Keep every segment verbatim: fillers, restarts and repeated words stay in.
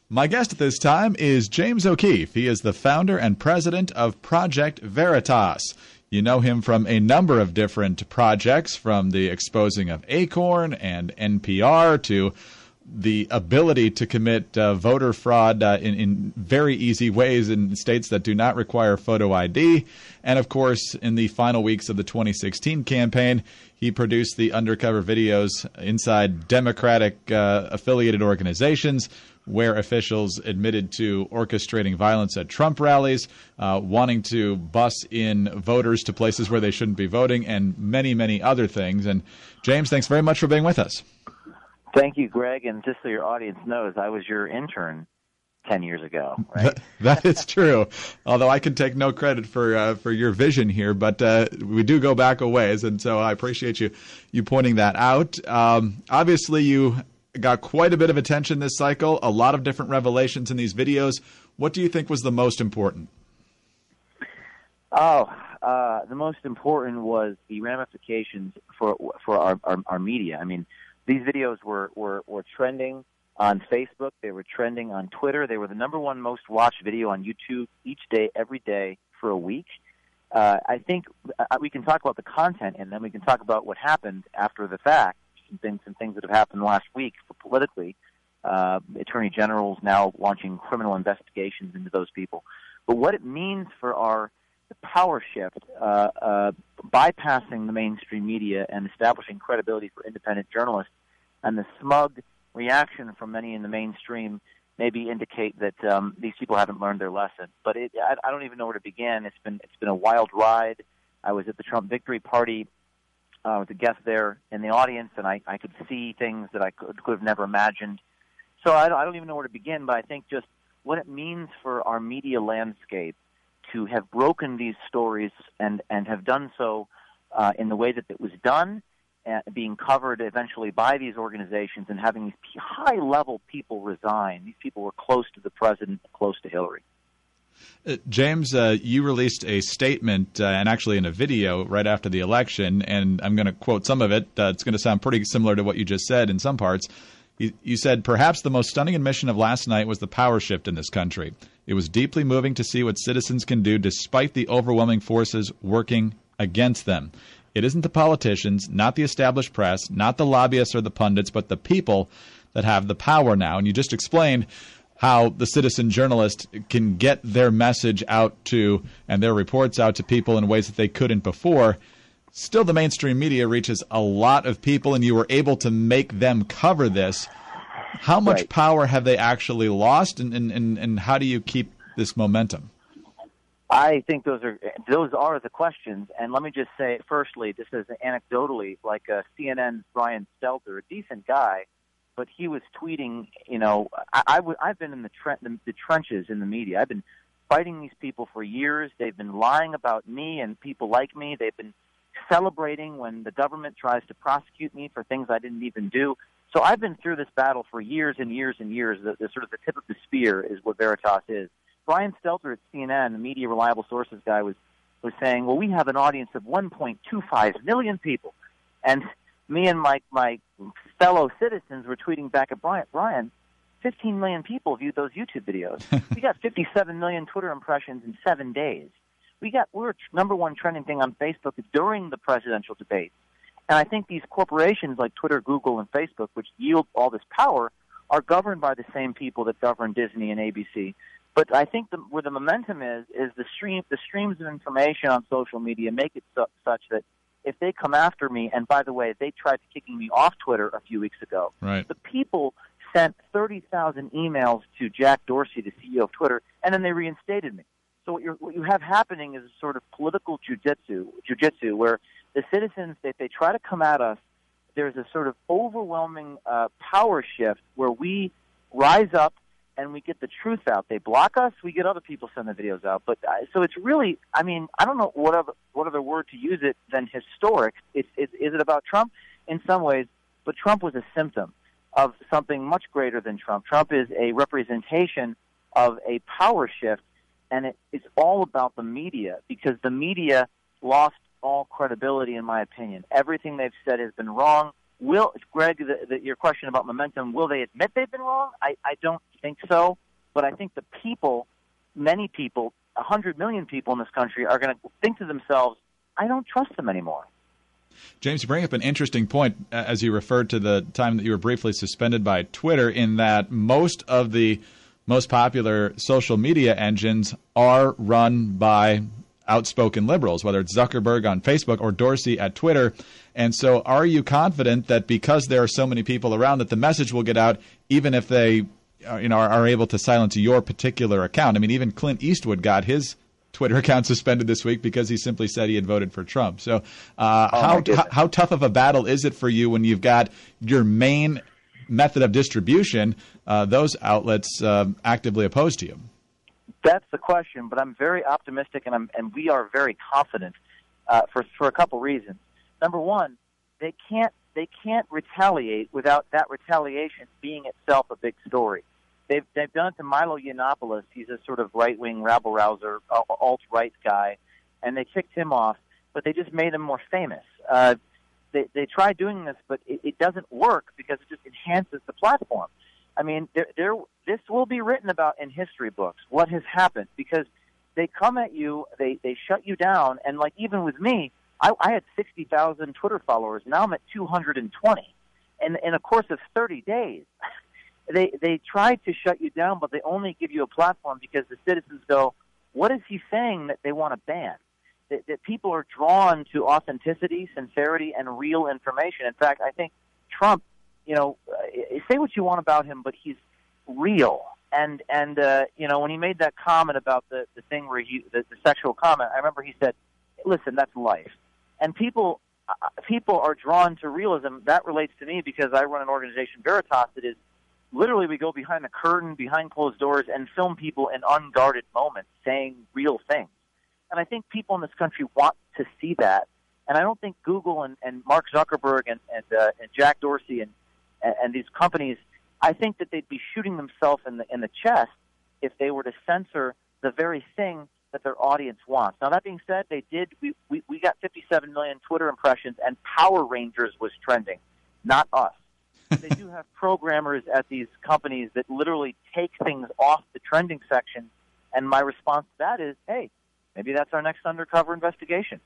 My guest at this time is James O'Keefe. He is the founder and president of Project Veritas. You know him from a number of different projects, from the exposing of Acorn and N P R to the ability to commit uh, voter fraud uh, in, in very easy ways in states that do not require photo I D. And, of course, in the final weeks of the twenty sixteen campaign, he produced the undercover videos inside Democratic uh, affiliated organizations where officials admitted to orchestrating violence at Trump rallies, uh, wanting to bus in voters to places where they shouldn't be voting, and many, many other things. And, James, thanks very much for being with us. Thank you, Greg. And just so your audience knows, I was your intern ten years ago, right? That, that is true, although I can take no credit for uh, for your vision here, but uh, we do go back a ways, and so I appreciate you, you pointing that out. Um, obviously, you got quite a bit of attention this cycle, a lot of different revelations in these videos. What do you think was the most important? Oh, uh, the most important was the ramifications for for our, our, our media. I mean, these videos were, were, were trending on Facebook. They were trending on Twitter. They were the number one most watched video on YouTube each day, every day for a week. Uh, I think we can talk about the content, and then we can talk about what happened after the fact. Some things, some things that have happened last week politically. Uh, attorney generals now launching criminal investigations into those people. But what it means for our the power shift, uh, uh, bypassing the mainstream media and establishing credibility for independent journalists, and the smug reaction from many in the mainstream maybe indicate that um, these people haven't learned their lesson. But it, I, I don't even know where to begin. It's been it's been a wild ride. I was at the Trump victory party. I was a guest there in the audience, and I, I could see things that I could, could have never imagined. So I don't, I don't even know where to begin, but I think just what it means for our media landscape to have broken these stories and, and have done so uh, in the way that it was done, uh, being covered eventually by these organizations and having these high-level people resign. These people were close to the president, close to Hillary. Uh, James, uh, you released a statement, uh, and actually in a video right after the election, and I'm going to quote some of it. Uh, it's going to sound pretty similar to what you just said in some parts. You, you said, "Perhaps the most stunning admission of last night was the power shift in this country. It was deeply moving to see what citizens can do despite the overwhelming forces working against them. It isn't the politicians, not the established press, not the lobbyists or the pundits, but the people that have the power now." And you just explained how the citizen journalist can get their message out to and their reports out to people in ways that they couldn't before. Still, the mainstream media reaches a lot of people, and you were able to make them cover this. How much Right. power have they actually lost, and, and, and, and how do you keep this momentum? I think those are those are the questions. And let me just say, firstly, just as anecdotally, like uh, C N N's Brian Stelter, a decent guy, but he was tweeting, you know, I, I w- I've been in the, tre- the, the trenches in the media. I've been fighting these people for years. They've been lying about me and people like me. They've been celebrating when the government tries to prosecute me for things I didn't even do. So I've been through this battle for years and years and years. The, the sort of the tip of the spear is what Veritas is. Brian Stelter at C N N, the media reliable sources guy, was, was saying, well, we have an audience of one point two five million people. And me and my, my fellow citizens were tweeting back at Brian, Brian, fifteen million people viewed those YouTube videos. We got fifty-seven million Twitter impressions in seven days. We got, we're number one trending thing on Facebook during the presidential debate. And I think these corporations like Twitter, Google, and Facebook, which yield all this power, are governed by the same people that govern Disney and A B C. But I think the, where the momentum is, is the stream, the streams of information on social media make it su- such that if they come after me, and by the way, they tried kicking me off Twitter a few weeks ago. Right. The people sent thirty thousand emails to Jack Dorsey, the C E O of Twitter, and then they reinstated me. So what, you're, what you have happening is a sort of political jujitsu, jujitsu where the citizens, if they try to come at us, there's a sort of overwhelming uh, power shift where we rise up and we get the truth out. They block us, we get other people send the videos out. But uh, so it's really, I mean, I don't know what other, what other word to use it than historic. It's, it's, is it about Trump? In some ways, but Trump was a symptom of something much greater than Trump. Trump is a representation of a power shift, and it, it's all about the media, because the media lost all credibility, in my opinion. Everything they've said has been wrong. will, Greg, the, the, your question about momentum, will they admit they've been wrong? I, I don't think so. But I think the people, many people, one hundred million people in this country are going to think to themselves, I don't trust them anymore. James, you bring up an interesting point as you referred to the time that you were briefly suspended by Twitter, in that most of the most popular social media engines are run by outspoken liberals, whether it's Zuckerberg on Facebook or Dorsey at Twitter. And so are you confident that because there are so many people around that the message will get out, even if they uh, you know, are, are able to silence your particular account? I mean, even Clint Eastwood got his Twitter account suspended this week because he simply said he had voted for Trump. So uh, oh how, t- how tough of a battle is it for you when you've got your main method of distribution, uh, those outlets uh, actively opposed to you? That's the question, but I'm very optimistic, and I'm, and we are very confident uh, for for a couple reasons. Number one, they can't they can't retaliate without that retaliation being itself a big story. They've they've done it to Milo Yiannopoulos. He's a sort of right wing rabble rouser, alt right guy, and they kicked him off. But they just made him more famous. Uh, they they tried doing this, but it, it doesn't work because it just enhances the platform. I mean, there, there, this will be written about in history books, what has happened, because they come at you, they, they shut you down, and like even with me, I, I had sixty thousand Twitter followers. Now I'm at two hundred twenty in, in a course of thirty days. They they tried to shut you down, but they only give you a platform because the citizens go, what is he saying that they want to ban? That, that people are drawn to authenticity, sincerity, and real information. In fact, I think Trump, you know, uh, say what you want about him, but he's real. And, and uh, you know, when he made that comment about the, the thing where he, the, the sexual comment, I remember he said, listen, that's life. And people, uh, people are drawn to realism. That relates to me because I run an organization, Veritas, that is literally we go behind the curtain, behind closed doors, and film people in unguarded moments saying real things. And I think people in this country want to see that. And I don't think Google and, and Mark Zuckerberg and, and, uh, and Jack Dorsey and, and, and these companies, I think that they'd be shooting themselves in the, in the chest if they were to censor the very thing that their audience wants. Now, that being said, they did. We, we, we got fifty-seven million Twitter impressions, and Power Rangers was trending, not us. They do have programmers at these companies that literally take things off the trending section, and my response to that is, hey, maybe that's our next undercover investigation.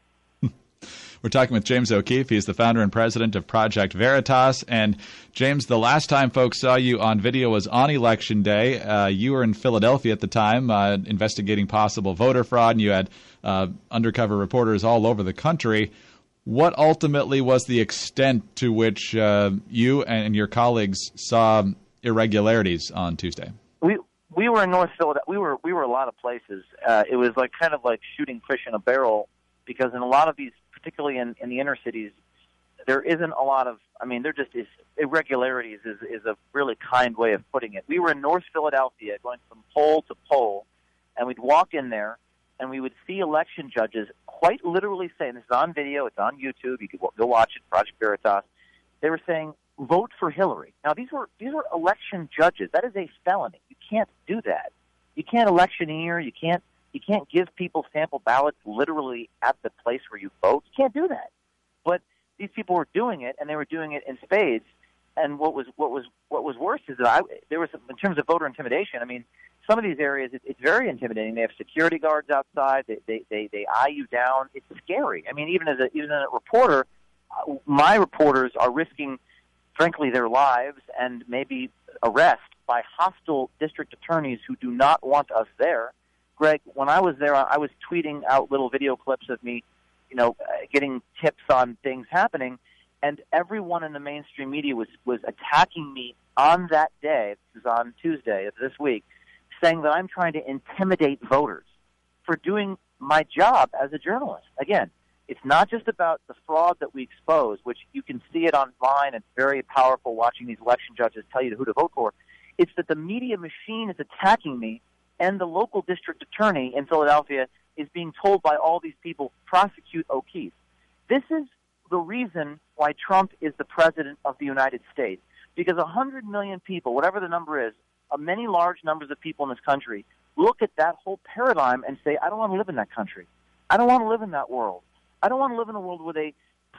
We're talking with James O'Keefe. He's the founder and president of Project Veritas. And, James, the last time folks saw you on video was on Election Day. Uh, you were in Philadelphia at the time uh, investigating possible voter fraud, and you had uh, undercover reporters all over the country. What ultimately was the extent to which uh, you and your colleagues saw irregularities on Tuesday? We we were in North Philadelphia. We were we were a lot of places. Uh, it was like kind of like shooting fish in a barrel, because in a lot of these, particularly in, in the inner cities, there isn't a lot of. I mean, there just is irregularities. Is is a really kind way of putting it. We were in North Philadelphia, going from poll to poll, and we'd walk in there, and we would see election judges quite literally say, and this is on video, it's on YouTube, you can go watch it, Project Veritas, they were saying, vote for Hillary. Now, these were these were election judges. That is a felony. You can't do that. You can't electioneer. You can't you can't give people sample ballots literally at the place where you vote. You can't do that. But these people were doing it, and they were doing it in spades. And what was what was what was worse is that I, there was, in terms of voter intimidation, I mean, some of these areas, it, it's very intimidating. They have security guards outside. They, they, they, they eye you down. It's scary. I mean, even as a, even as a reporter, uh, my reporters are risking, frankly, their lives and maybe arrest by hostile district attorneys who do not want us there. Greg, when I was there, I was tweeting out little video clips of me, you know, uh, getting tips on things happening, and everyone in the mainstream media was, was attacking me on that day, this is on Tuesday of this week, saying that I'm trying to intimidate voters for doing my job as a journalist. Again, it's not just about the fraud that we expose, which you can see it online. It's very powerful watching these election judges tell you who to vote for. It's that the media machine is attacking me, and the local district attorney in Philadelphia is being told by all these people, prosecute O'Keefe. This is the reason why Trump is the president of the United States, because one hundred million people, whatever the number is, uh, many large numbers of people in this country, look at that whole paradigm and say, I don't want to live in that country. I don't want to live in that world. I don't want to live in a world where they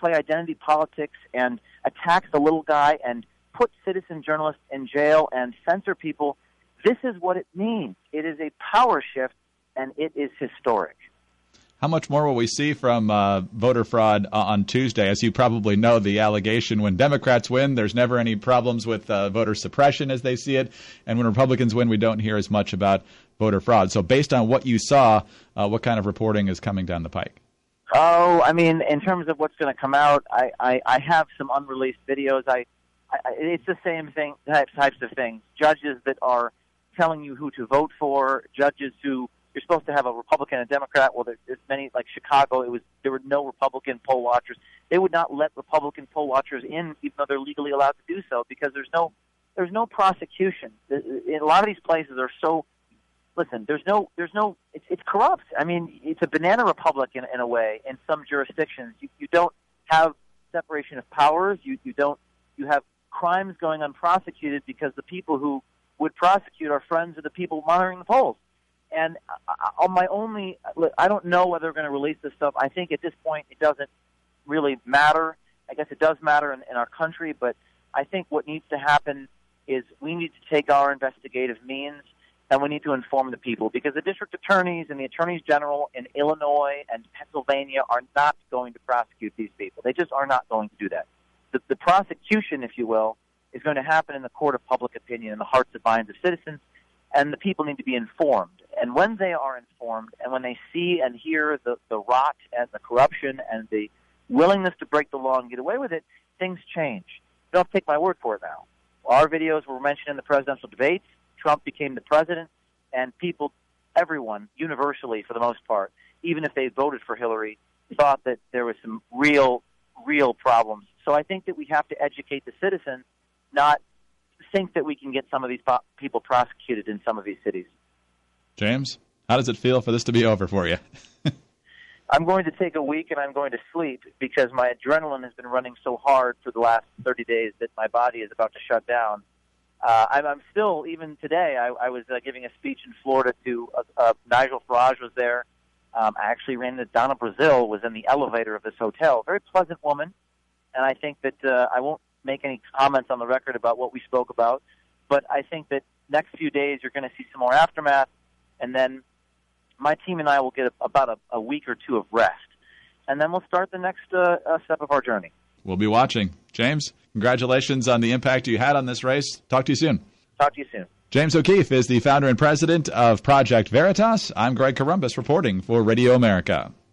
play identity politics and attack the little guy and put citizen journalists in jail and censor people. This is what it means. It is a power shift, and it is historic. How much more will we see from uh, voter fraud uh, on Tuesday? As you probably know, the allegation when Democrats win, there's never any problems with uh, voter suppression as they see it. And when Republicans win, we don't hear as much about voter fraud. So based on what you saw, uh, what kind of reporting is coming down the pike? Oh, I mean, in terms of what's going to come out, I, I, I have some unreleased videos. I, I It's the same thing, types, types of things. Judges that are telling you who to vote for, judges who you're supposed to have a Republican and a Democrat. Well, there's many, like Chicago, it was there were no Republican poll watchers. They would not let Republican poll watchers in, even though they're legally allowed to do so, because there's no there's no prosecution. In a lot of these places are so. Listen, there's no there's no it's, it's corrupt. I mean, it's a banana republic in, in a way. In some jurisdictions, you, you don't have separation of powers. You you don't you have crimes going unprosecuted because the people who would prosecute are friends of the people monitoring the polls. And on my only, I don't know whether they're going to release this stuff. I think at this point it doesn't really matter. I guess it does matter in, in our country, but I think what needs to happen is we need to take our investigative means and we need to inform the people, because the district attorneys and the attorneys general in Illinois and Pennsylvania are not going to prosecute these people. They just are not going to do that. The, the prosecution, if you will, is going to happen in the court of public opinion, in the hearts and minds of citizens, and the people need to be informed. And when they are informed and when they see and hear the, the rot and the corruption and the willingness to break the law and get away with it, things change. Don't take my word for it now. Our videos were mentioned in the presidential debates. Trump became the president, and people, everyone, universally for the most part, even if they voted for Hillary, thought that there was some real, real problems. So I think that we have to educate the citizens, not think that we can get some of these po- people prosecuted in some of these cities. James, how does it feel for this to be over for you? I'm going to take a week and I'm going to sleep because my adrenaline has been running so hard for the last thirty days that my body is about to shut down. Uh, I'm, I'm still, even today, I, I was uh, giving a speech in Florida to uh, uh, Nigel Farage was there. Um, I actually ran into Donna Brazil, was in the elevator of this hotel. Very pleasant woman, and I think that uh, I won't make any comments on the record about what we spoke about, but I think that next few days you're going to see some more aftermath, and then my team and I will get a, about a, a week or two of rest, and then we'll start the next uh, uh, step of our journey. We'll be watching. James, congratulations on the impact you had on this race. Talk to you soon. Talk to you soon. James O'Keefe is the founder and president of Project Veritas. I'm Greg Corombos reporting for Radio America.